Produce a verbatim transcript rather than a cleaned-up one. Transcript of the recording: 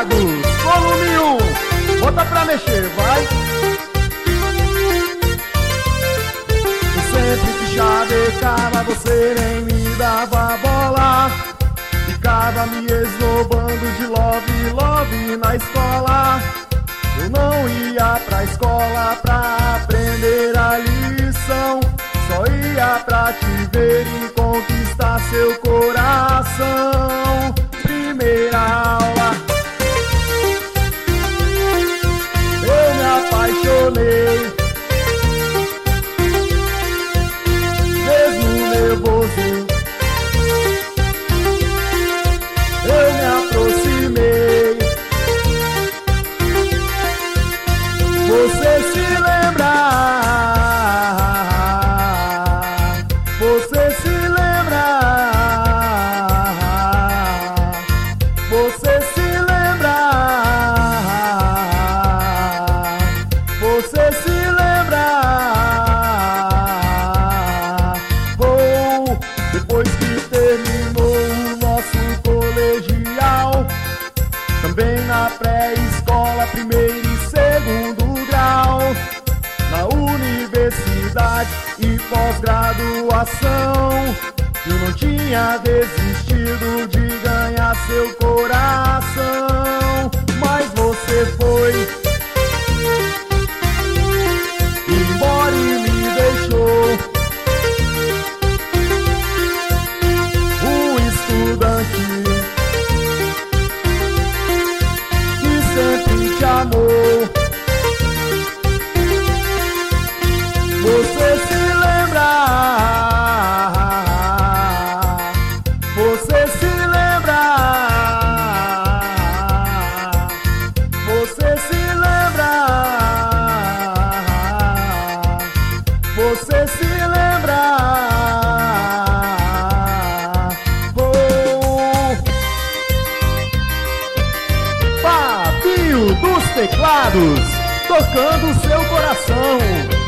Teclados, volume um. Bota pra mexer, vai. Sempre que chavecava, você nem me dava bola. Ficava me esnobando de love, love na escola. Eu não ia pra escola pra aprender a lição, só ia pra te ver e conquistar seu coração. Primeira aula, eu me apaixonei. Mesmo nervoso, eu me aproximei. Você se lembra? Você se lembra? Você se lembra? Você se lembra? Oh, depois que terminou o nosso colegial, também na pré-escola, primeiro e segundo grau, na universidade e pós-graduação, eu não tinha desistido de ganhar seu coração. Mas você foi embora e me deixou um estudante que sempre te amou. Você se lembra? Você se lembra? Você se lembra? Você se lembra? Oh. Fabinho dos Teclados, tocando seu coração.